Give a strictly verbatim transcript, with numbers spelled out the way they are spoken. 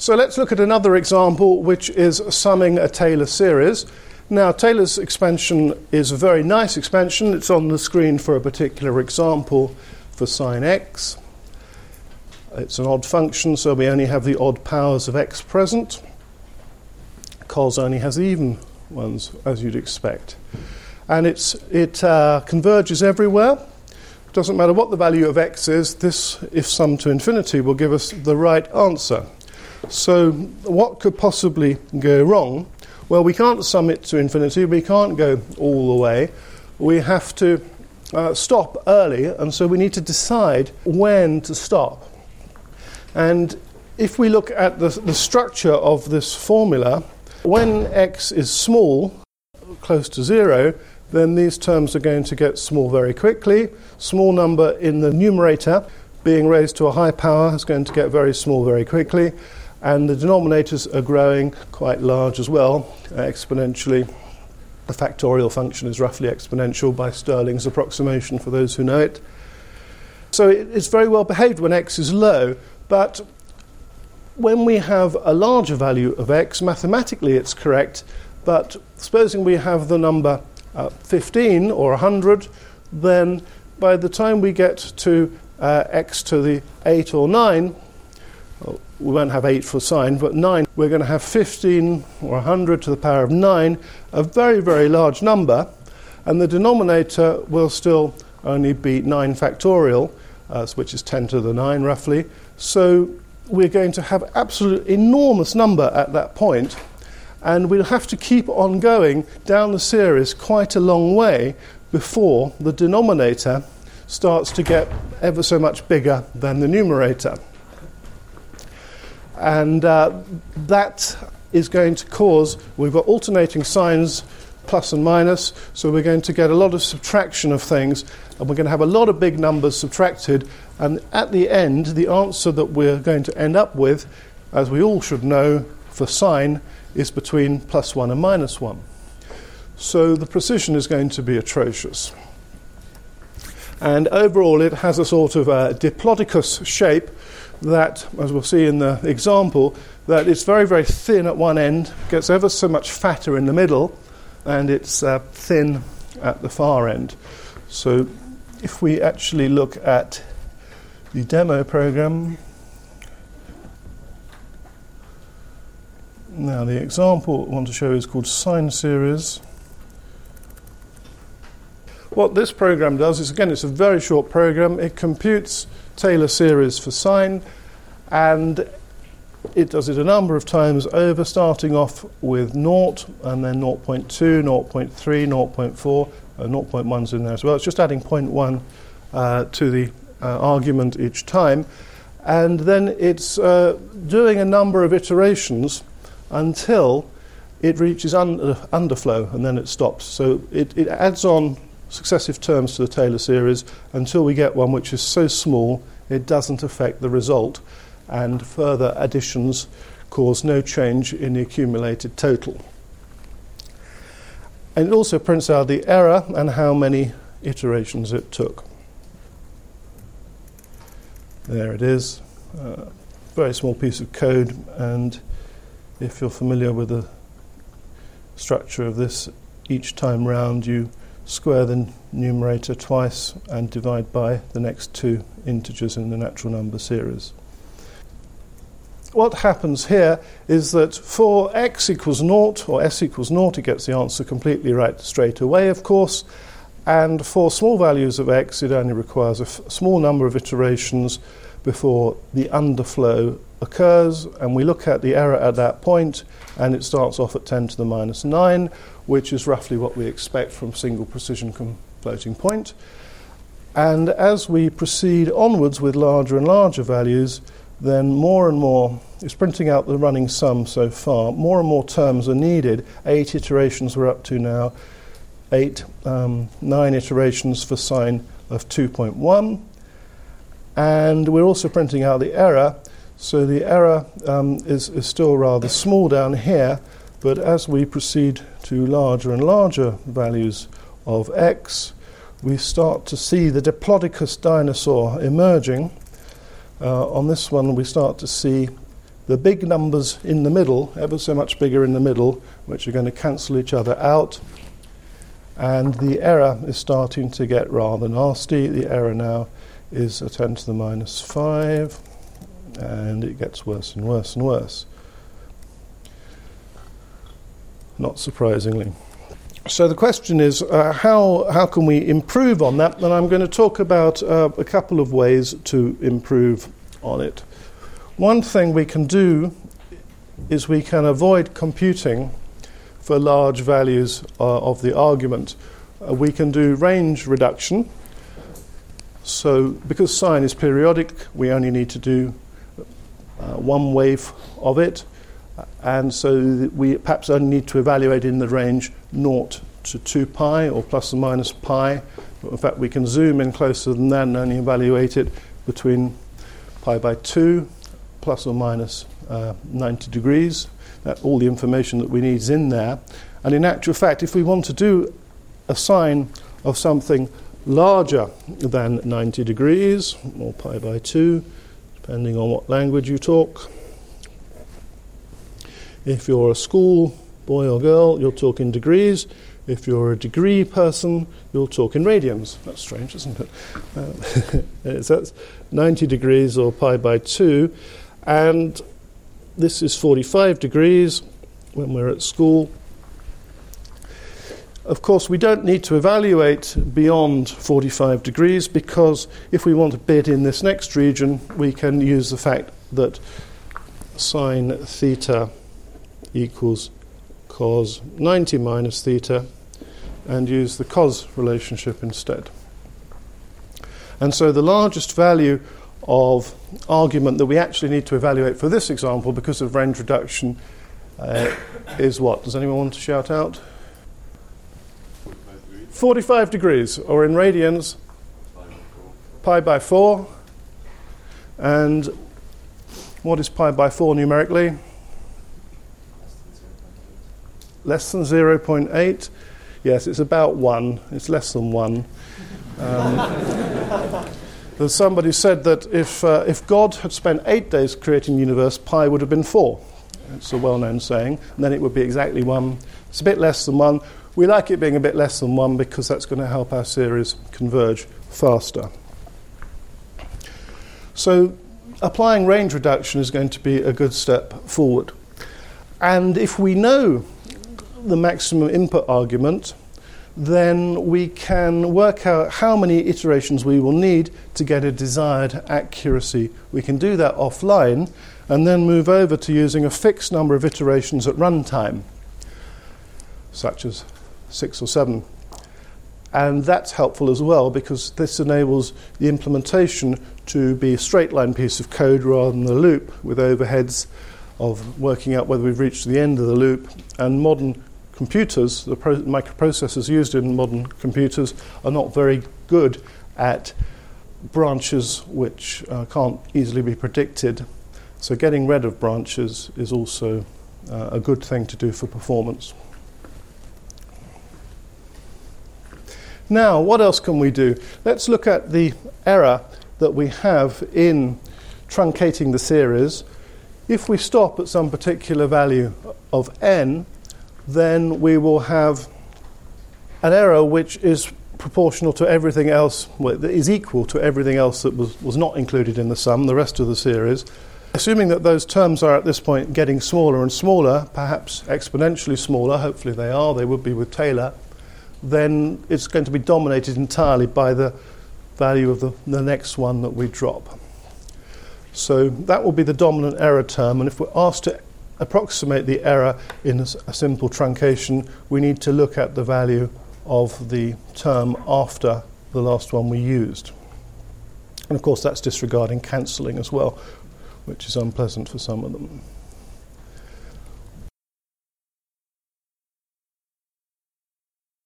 So let's look at another example, which is summing a Taylor series. Now, Taylor's expansion is a very nice expansion. It's on the screen for a particular example for sine x. It's an odd function, so we only have the odd powers of x present. Cos only has the even ones, as you'd expect. And it's, it uh, converges everywhere. It doesn't matter what the value of x is. This, if summed to infinity, will give us the right answer. So what could possibly go wrong? Well, we can't sum it to infinity. We can't go all the way. We have to uh, stop early, and so we need to decide when to stop. And if we look at the, the structure of this formula, when x is small, close to zero, then these terms are going to get small very quickly. Small number in the numerator being raised to a high power is going to get very small very quickly. And the denominators are growing quite large as well, uh, exponentially. The factorial function is roughly exponential by Stirling's approximation, for those who know it. So it, it's very well behaved when x is low, but when we have a larger value of x, mathematically it's correct, but supposing we have the number uh, fifteen or one hundred, then by the time we get to uh, x to the eight or nine, well, we won't have eight for sine, but nine, we're going to have fifteen or one hundred to the power of nine, a very, very large number, and the denominator will still only be nine factorial, uh, which is ten to the nine roughly. So we're going to have absolute enormous number at that point, and we'll have to keep on going down the series quite a long way before the denominator starts to get ever so much bigger than the numerator. And uh, that is going to cause, we've got alternating signs, plus and minus, so we're going to get a lot of subtraction of things, and we're going to have a lot of big numbers subtracted, and at the end, the answer that we're going to end up with, as we all should know, for sine, is between plus one and minus one. So the precision is going to be atrocious. And overall, it has a sort of a diplodocus shape that, as we'll see in the example, that it's very, very thin at one end, gets ever so much fatter in the middle, and it's uh, thin at the far end. So if we actually look at the demo program, now the example I want to show is called sine series. What this program does is, again, it's a very short program. It computes Taylor series for sine, and it does it a number of times over, starting off with naught, and then zero point two, zero point three, zero point four, uh, zero point one's in there as well. It's just adding zero point one uh, to the uh, argument each time. And then it's uh, doing a number of iterations until it reaches under, underflow, and then it stops. So it, it adds on successive terms to the Taylor series until we get one which is so small it doesn't affect the result, and further additions cause no change in the accumulated total. And it also prints out the error and how many iterations it took. There it is. Uh, very small piece of code, and if you're familiar with the structure of this, each time round you square the numerator twice and divide by the next two integers in the natural number series. What happens here is that for x equals naught, or s equals naught, it gets the answer completely right straight away, of course, and for small values of x, it only requires a f- small number of iterations before the underflow occurs, and we look at the error at that point, and it starts off at ten to the minus nine, which is roughly what we expect from single precision com- floating point. And as we proceed onwards with larger and larger values, then more and more, it's printing out the running sum so far, more and more terms are needed. Eight iterations we're up to now, eight, um, nine iterations for sine of two point one. And we're also printing out the error, so the error um, is, is still rather small down here, but as we proceed to larger and larger values of x, we start to see the Diplodocus dinosaur emerging. Uh, on this one, we start to see the big numbers in the middle, ever so much bigger in the middle, which are going to cancel each other out. And the error is starting to get rather nasty. The error now is a ten to the minus five, and it gets worse and worse and worse. Not surprisingly. So the question is, uh, how, how can we improve on that? And I'm going to talk about uh, a couple of ways to improve on it. One thing we can do is we can avoid computing for large values uh, of the argument. Uh, we can do range reduction. So because sine is periodic, we only need to do uh, one wave of it. And so we perhaps only need to evaluate in the range zero to two pi or plus or minus pi. But in fact, we can zoom in closer than that and only evaluate it between pi by two plus or minus uh, ninety degrees. That all the information that we need is in there. And in actual fact, if we want to do a sine of something larger than ninety degrees, or pi by two, depending on what language you talk, if you're a school boy or girl, you'll talk in degrees. If you're a degree person, you'll talk in radians. That's strange, isn't it? Uh, so that's ninety degrees or pi by two. And this is forty-five degrees when we're at school. Of course, we don't need to evaluate beyond forty-five degrees, because if we want a bit in this next region, we can use the fact that sine theta equals cos ninety minus theta and use the cos relationship instead. And so the largest value of argument that we actually need to evaluate for this example, because of range reduction, uh, is what? Does anyone want to shout out? forty-five degrees, or in radians, pi by four. And what is pi by four numerically? Less than zero point eight. Yes, it's about one. It's less than one. Um, there's somebody said that if uh, if God had spent eight days creating the universe, pi would have been four. It's a well-known saying. And then it would be exactly one. It's a bit less than one. We like it being a bit less than one because that's going to help our series converge faster. So applying range reduction is going to be a good step forward. And if we know the maximum input argument, then we can work out how many iterations we will need to get a desired accuracy. We can do that offline and then move over to using a fixed number of iterations at runtime, such as six or seven. And that's helpful as well, because this enables the implementation to be a straight line piece of code rather than a loop with overheads of working out whether we've reached the end of the loop. And modern computers, the pro- microprocessors used in modern computers, are not very good at branches which uh, can't easily be predicted. So getting rid of branches is also uh, a good thing to do for performance. Now, what else can we do? Let's look at the error that we have in truncating the series. If we stop at some particular value of n, then we will have an error which is proportional to everything else, well, that is equal to everything else that was, was not included in the sum, the rest of the series. Assuming that those terms are at this point getting smaller and smaller, perhaps exponentially smaller, hopefully they are, they would be with Taylor, then it's going to be dominated entirely by the value of the, the next one that we drop. So that will be the dominant error term, and if we're asked to approximate the error in a, a simple truncation, we need to look at the value of the term after the last one we used. And of course that's disregarding cancelling as well, which is unpleasant for some of them.